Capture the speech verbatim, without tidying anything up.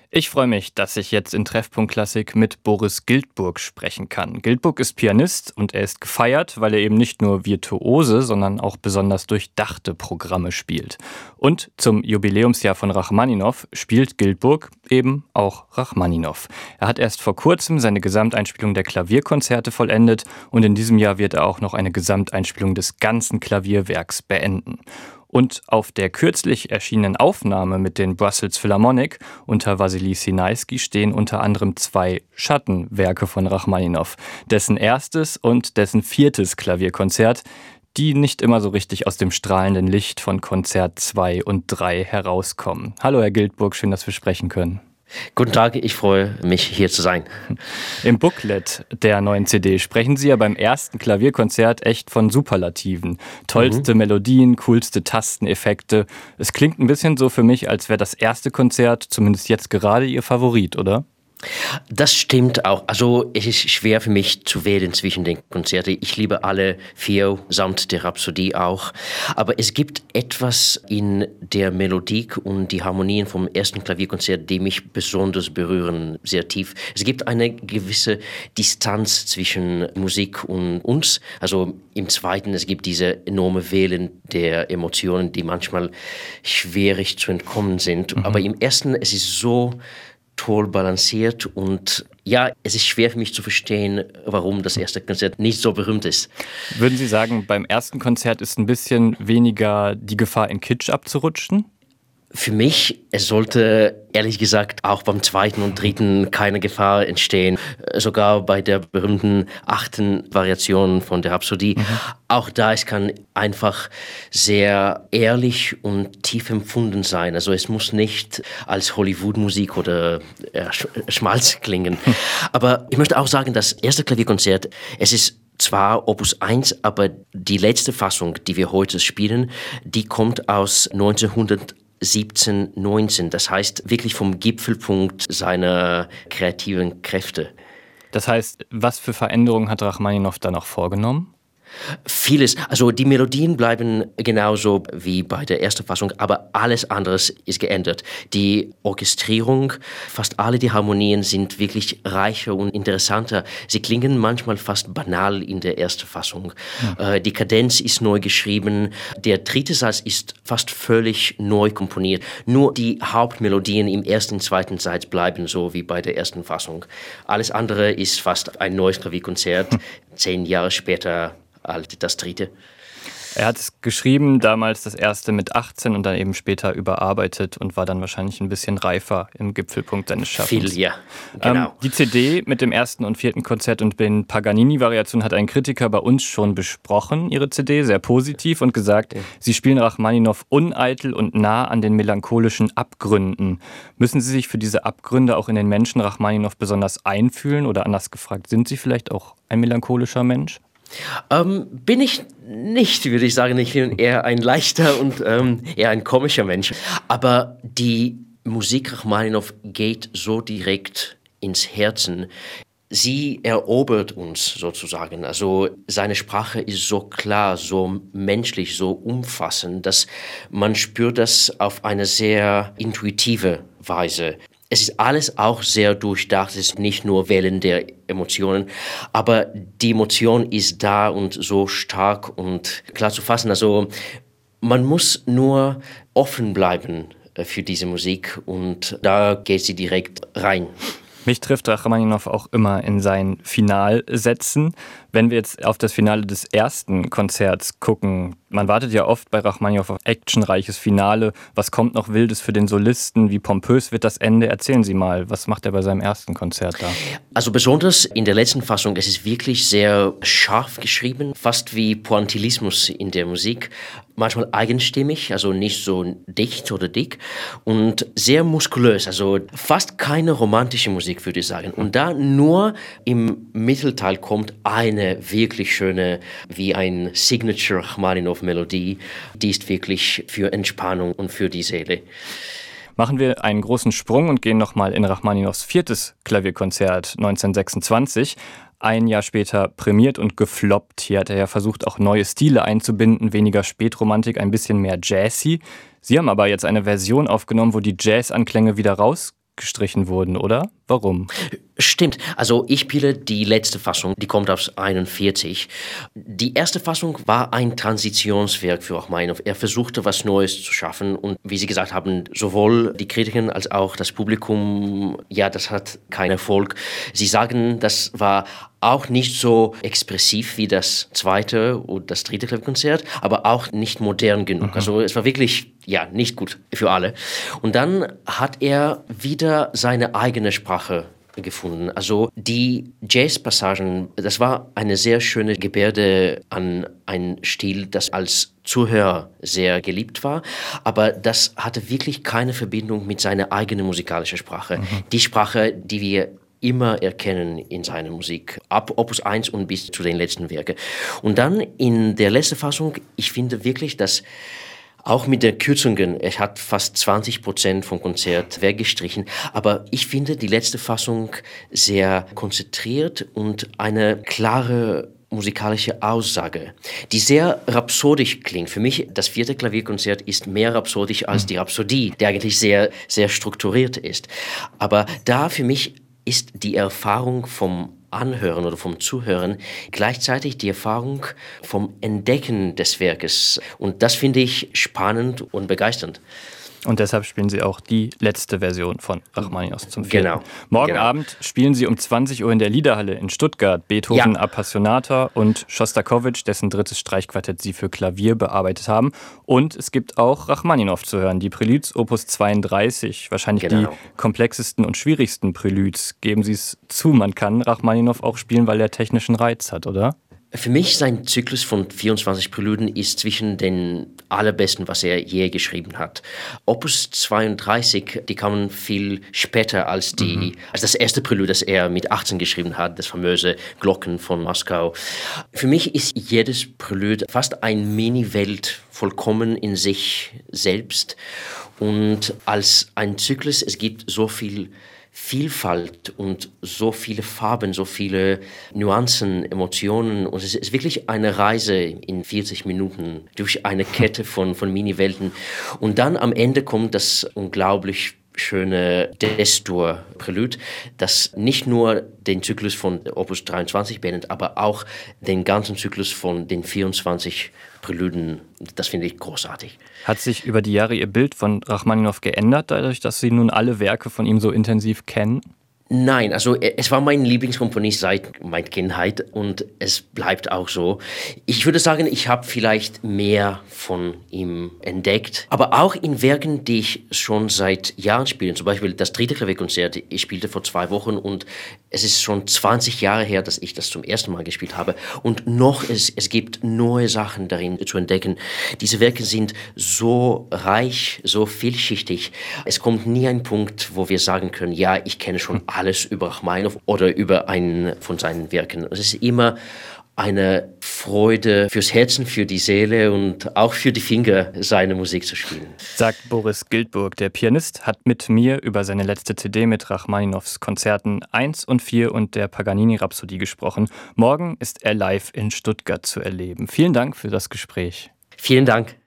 Ich freue mich, dass ich jetzt in Treffpunkt Klassik mit Boris Giltburg sprechen kann. Giltburg ist Pianist und er ist gefeiert, weil er eben nicht nur virtuose, sondern auch besonders durchdachte Programme spielt. Und zum Jubiläumsjahr von Rachmaninow spielt Giltburg eben auch Rachmaninow. Er hat erst vor kurzem seine Gesamteinspielung der Klavierkonzerte vollendet und in diesem Jahr wird er auch noch eine Gesamteinspielung des ganzen Klavierwerks beenden. Und auf der kürzlich erschienenen Aufnahme mit den Brussels Philharmonic unter Wassily Sinaisky stehen unter anderem zwei Schattenwerke von Rachmaninow, dessen erstes und dessen viertes Klavierkonzert, die nicht immer so richtig aus dem strahlenden Licht von Konzert zwei und drei herauskommen. Hallo Herr Giltburg, schön, dass wir sprechen können. Guten Tag, ich freue mich, hier zu sein. Im Booklet der neuen C D sprechen Sie ja beim ersten Klavierkonzert echt von Superlativen. Tollste mhm. Melodien, coolste Tasteneffekte. Es klingt ein bisschen so für mich, als wäre das erste Konzert, zumindest jetzt gerade, Ihr Favorit, oder? Das stimmt auch. Also es ist schwer für mich zu wählen zwischen den Konzerten. Ich liebe alle vier, samt der Rhapsodie auch. Aber es gibt etwas in der Melodie und die Harmonien vom ersten Klavierkonzert, die mich besonders berühren, sehr tief. Es gibt eine gewisse Distanz zwischen Musik und uns. Also im zweiten, es gibt diese enorme Wellen der Emotionen, die manchmal schwierig zu entkommen sind. Mhm. Aber im ersten, es ist so toll balanciert und ja, es ist schwer für mich zu verstehen, warum das erste Konzert nicht so berühmt ist. Würden Sie sagen, beim ersten Konzert ist ein bisschen weniger die Gefahr, in Kitsch abzurutschen? Für mich, es sollte ehrlich gesagt auch beim zweiten und dritten keine Gefahr entstehen. Sogar bei der berühmten achten Variation von der Rhapsodie. Mhm. Auch da, es kann einfach sehr ehrlich und tief empfunden sein. Also es muss nicht als Hollywood-Musik oder äh, Schmalz klingen. Mhm. Aber ich möchte auch sagen, das erste Klavierkonzert, es ist zwar Opus eins, aber die letzte Fassung, die wir heute spielen, die kommt aus neunzehnhundertsiebzehn, neunzehn. Das heißt wirklich vom Gipfelpunkt seiner kreativen Kräfte. Das heißt, was für Veränderungen hat Rachmaninow da noch vorgenommen? Vieles. Also die Melodien bleiben genauso wie bei der ersten Fassung, aber alles anderes ist geändert. Die Orchestrierung, fast alle die Harmonien sind wirklich reicher und interessanter. Sie klingen manchmal fast banal in der ersten Fassung. Ja. Äh, die Kadenz ist neu geschrieben. Der dritte Satz ist fast völlig neu komponiert. Nur die Hauptmelodien im ersten und zweiten Satz bleiben so wie bei der ersten Fassung. Alles andere ist fast ein neues Klavierkonzert, hm. zehn Jahre später als das dritte. Er hat es geschrieben, damals das erste mit achtzehn und dann eben später überarbeitet und war dann wahrscheinlich ein bisschen reifer im Gipfelpunkt seines Schaffens. Viel, ja, genau. Ähm, die C D mit dem ersten und vierten Konzert und den Paganini-Variationen hat ein Kritiker bei uns schon besprochen, Ihre C D, sehr positiv und gesagt, ja. Sie spielen Rachmaninow uneitel und nah an den melancholischen Abgründen. Müssen Sie sich für diese Abgründe auch in den Menschen Rachmaninow besonders einfühlen oder anders gefragt, sind Sie vielleicht auch ein melancholischer Mensch? Ähm, bin ich nicht, würde ich sagen. Ich bin eher ein leichter und ähm, eher ein komischer Mensch. Aber die Musik Rachmaninow geht so direkt ins Herzen. Sie erobert uns sozusagen. Also seine Sprache ist so klar, so menschlich, so umfassend, dass man spürt das auf eine sehr intuitive Weise. Es ist alles auch sehr durchdacht, es ist nicht nur Wellen der Emotionen, aber die Emotion ist da und so stark und klar zu fassen. Also man muss nur offen bleiben für diese Musik und da geht sie direkt rein. Mich trifft Rachmaninow auch immer in seinen Finalsätzen. Wenn wir jetzt auf das Finale des ersten Konzerts gucken, man wartet ja oft bei Rachmaninow auf actionreiches Finale. Was kommt noch Wildes für den Solisten? Wie pompös wird das Ende? Erzählen Sie mal, was macht er bei seinem ersten Konzert da? Also besonders in der letzten Fassung, es ist wirklich sehr scharf geschrieben, fast wie Pointillismus in der Musik. Manchmal eigenstimmig, also nicht so dicht oder dick und sehr muskulös, also fast keine romantische Musik, würde ich sagen. Und da nur im Mittelteil kommt eine wirklich schöne, wie ein Signature Rachmaninow-Melodie, die ist wirklich für Entspannung und für die Seele. Machen wir einen großen Sprung und gehen nochmal in Rachmaninows viertes Klavierkonzert neunzehnhundertsechsundzwanzig. Ein Jahr später prämiert und gefloppt. Hier hat er ja versucht, auch neue Stile einzubinden, weniger Spätromantik, ein bisschen mehr Jazzy. Sie haben aber jetzt eine Version aufgenommen, wo die Jazz-Anklänge wieder raus gestrichen wurden, oder? Warum? Stimmt. Also ich spiele die letzte Fassung, die kommt aus einundvierzig. Die erste Fassung war ein Transitionswerk für Rachmaninoff. Er versuchte, was Neues zu schaffen und wie Sie gesagt haben, sowohl die Kritiker als auch das Publikum, ja, das hat keinen Erfolg. Sie sagen, das war auch nicht so expressiv wie das zweite und das dritte Klavierkonzert, aber auch nicht modern genug. Mhm. Also es war wirklich, ja, nicht gut für alle. Und dann hat er wieder seine eigene Sprache gefunden. Also die Jazz-Passagen, das war eine sehr schöne Gebärde an einen Stil, das als Zuhörer sehr geliebt war, aber das hatte wirklich keine Verbindung mit seiner eigenen musikalischen Sprache. Mhm. Die Sprache, die wir immer erkennen in seiner Musik, ab Opus eins und bis zu den letzten Werken. Und dann in der letzten Fassung, ich finde wirklich, dass auch mit den Kürzungen, er hat fast zwanzig Prozent vom Konzert weggestrichen, aber ich finde die letzte Fassung sehr konzentriert und eine klare musikalische Aussage, die sehr rhapsodisch klingt. Für mich, das vierte Klavierkonzert ist mehr rhapsodisch als die Rhapsodie, die eigentlich sehr, sehr strukturiert ist. Aber da für mich ist die Erfahrung vom Anhören oder vom Zuhören gleichzeitig die Erfahrung vom Entdecken des Werkes. Und das finde ich spannend und begeisternd. Und deshalb spielen Sie auch die letzte Version von Rachmaninoff zum Vierten. Genau. Morgen genau. Abend spielen Sie um zwanzig Uhr in der Liederhalle in Stuttgart Beethoven Ja. Appassionata und Schostakowitsch, dessen drittes Streichquartett Sie für Klavier bearbeitet haben. Und es gibt auch Rachmaninoff zu hören, die Préludes Opus zweiunddreißig, wahrscheinlich Genau. die komplexesten und schwierigsten Préludes. Geben Sie es zu, man kann Rachmaninoff auch spielen, weil er technischen Reiz hat, oder? Für mich, sein Zyklus von vierundzwanzig Präluden ist zwischen den allerbesten, was er je geschrieben hat. Opus zweiunddreißig, die kamen viel später als, die, mhm. als das erste Prälude, das er mit achtzehn geschrieben hat, das famöse Glocken von Moskau. Für mich ist jedes Prälude fast eine Mini-Welt, vollkommen in sich selbst. Und als ein Zyklus, es gibt so viel Vielfalt und so viele Farben, so viele Nuancen, Emotionen. Und es ist wirklich eine Reise in vierzig Minuten durch eine Kette von, von Mini-Welten. Und dann am Ende kommt das unglaublich schöne Destur-Prälude, das nicht nur den Zyklus von Opus dreiundzwanzig beendet, aber auch den ganzen Zyklus von den vierundzwanzig Präluden. Das finde ich großartig. Hat sich über die Jahre Ihr Bild von Rachmaninoff geändert, dadurch, dass Sie nun alle Werke von ihm so intensiv kennen? Nein, also es war mein Lieblingskomponist seit meiner Kindheit und es bleibt auch so. Ich würde sagen, ich habe vielleicht mehr von ihm entdeckt, aber auch in Werken, die ich schon seit Jahren spiele. Zum Beispiel das dritte Klavierkonzert, ich spielte vor zwei Wochen und es ist schon zwanzig Jahre her, dass ich das zum ersten Mal gespielt habe. Und noch, es, es gibt neue Sachen darin zu entdecken. Diese Werke sind so reich, so vielschichtig. Es kommt nie ein Punkt, wo wir sagen können, ja, ich kenne schon alles über Rachmaninoff oder über einen von seinen Werken. Es ist immer eine Freude fürs Herzen, für die Seele und auch für die Finger, seine Musik zu spielen. Sagt Boris Giltburg. Der Pianist hat mit mir über seine letzte C D mit Rachmaninoffs Konzerten eins und vier und der Paganini-Rhapsodie gesprochen. Morgen ist er live in Stuttgart zu erleben. Vielen Dank für das Gespräch. Vielen Dank.